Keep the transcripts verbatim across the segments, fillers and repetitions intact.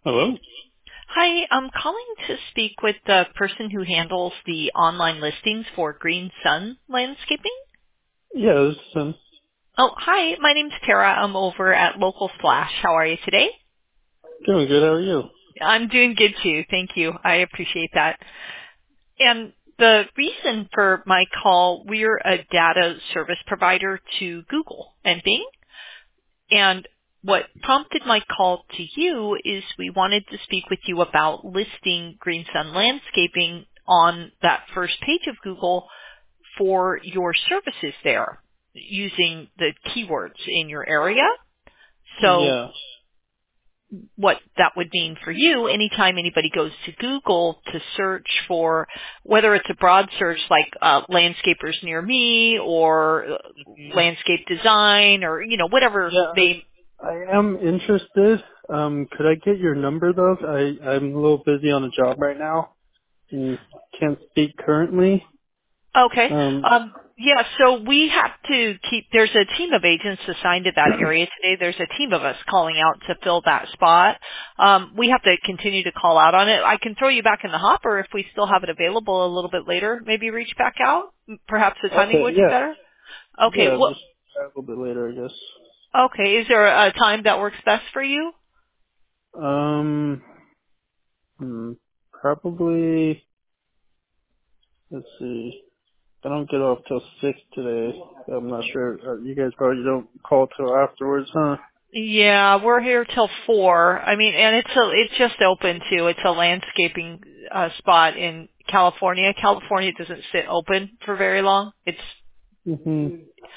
Hello? Hi, I'm calling to speak with the person who handles the online listings for Green Sun Landscaping. Yeah, this is um, Oh, hi, my name's Tara. I'm over at Local Splash. How are you today? doing good. How are you? I'm doing good too. Thank you. I appreciate that. And the reason for my call, we're a data service provider to Google and Bing. And what prompted my call to you is we wanted to speak with you about listing Green Sun Landscaping on that first page of Google for your services there using the keywords in your area. So Yeah. what that would mean for you, anytime anybody goes to Google to search for, whether it's a broad search like uh, landscapers near me or uh, Mhm. landscape design or, you know, whatever Yeah, they. I, I am interested. Um, could I get your number though? I, I'm a little busy on a job right now and can't speak currently. Okay. Um, Um, yeah, so we have to keep, there's a team of agents assigned to that area today. There's a team of us calling out to fill that spot. Um, we have to continue to call out on it. I can throw you back in the hopper if we still have it available a little bit later. Maybe reach back out. Perhaps the timing okay, would be yeah. better. Okay. Yeah, Well, just a little bit later, I guess. okay. Is there a time that works best for you? Um, hmm, probably, let's see. I don't get off till six today. I'm not sure. Uh, you guys probably don't call till afterwards, huh? Yeah, we're here till four. I mean, and it's a, it's just open too. It's a landscaping uh, spot in California. California doesn't sit open for very long. It's hmm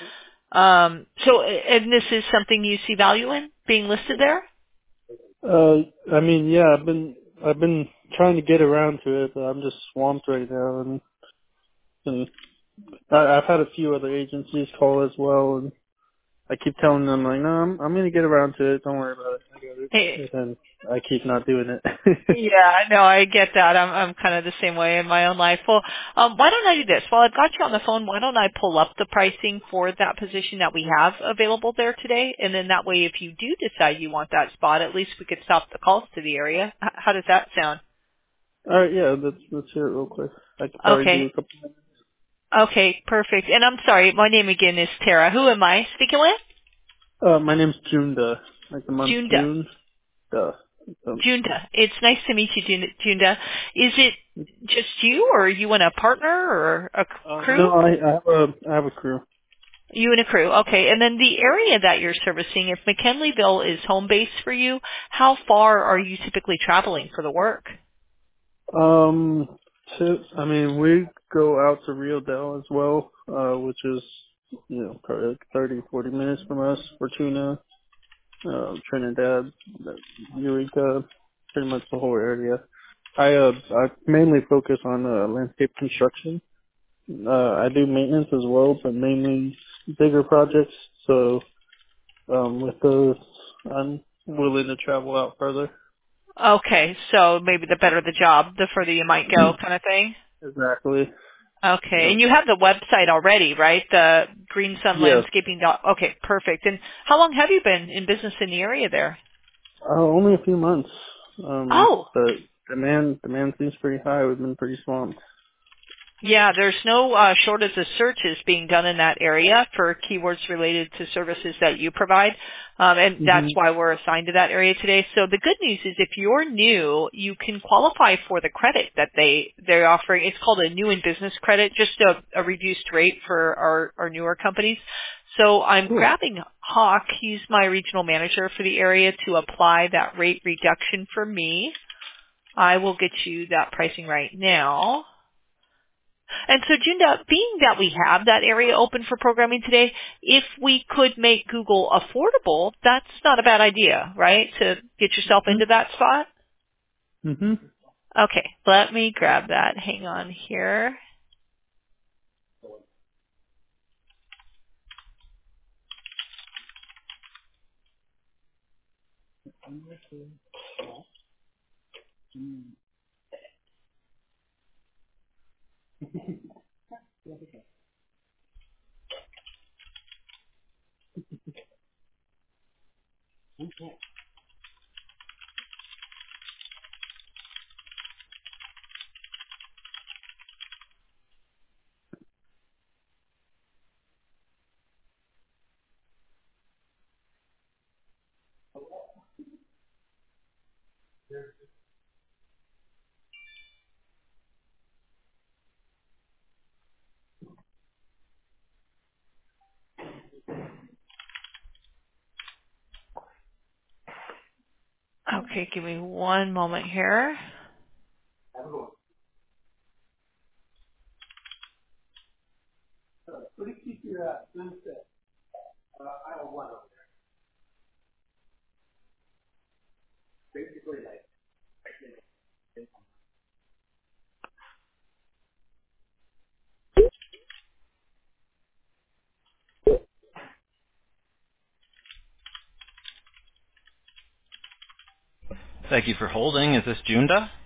um so, and this is something you see value in being listed there. Uh, I mean, yeah, I've been I've been trying to get around to it, but I'm just swamped right now, and, and I, I've had a few other agencies call as well, and I keep telling them like, no, I'm I'm gonna get around to it. Don't worry about it. I got it. Hey, And then I keep not doing it. yeah, no, I get that. I'm I'm kind of the same way in my own life. Well, um, why don't I do this? While I've got you on the phone, why don't I pull up the pricing for that position that we have available there today, and then that way, if you do decide you want that spot, at least we could stop the calls to the area. H- how does that sound? All right, yeah, let's let's hear it real quick. I could probably do Okay. a couple minutes. Okay, perfect. And I'm sorry, my name again is Tara. Who am I speaking with? Uh, my name's Junda, like the month Junda. June. Duh. Um, Junda. It's nice to meet you, Jun- Junda. Is it just you, or are you and a partner, or a c- uh, no, crew? I, I have a I have a crew. You and a crew. Okay. And then the area that you're servicing, if McKinleyville is home base for you, how far are you typically traveling for the work? Um, to, I mean, we go out to Rio Del as well, uh, which is, you know, probably like thirty, forty minutes from us. Fortuna, uh, Trinidad, Eureka, pretty much the whole area. I, uh, I mainly focus on, uh, landscape construction. Uh, I do maintenance as well, but mainly bigger projects. So, um, with those, I'm willing to travel out further. Okay. So maybe the better the job, the further you might go kind of thing. Exactly. Okay. Yep. And you have the website already, right? The Green Sun Yes. Landscaping. dot- Okay. Perfect. And how long have you been in business in the area there? Uh, only a few months. Um, Oh, but demand demand seems pretty high. We've been pretty swamped. yeah, there's no uh, shortage of searches being done in that area for keywords related to services that you provide, um, and that's Mhm. why we're assigned to that area today. So the good news is if you're new, you can qualify for the credit that they, they're offering. It's called a new in business credit, just a, a reduced rate for our, our newer companies. So I'm Cool. grabbing Hawk, he's my regional manager for the area, to apply that rate reduction for me. I will get you that pricing right now. And so, Junda, being that we have that area open for programming today, if we could make Google affordable, that's not a bad idea, right? To get yourself Mhm. into that spot? Mhm. Okay, let me grab that. Hang on here. Okay, give me one moment here. Thank you for holding. Is this Junda?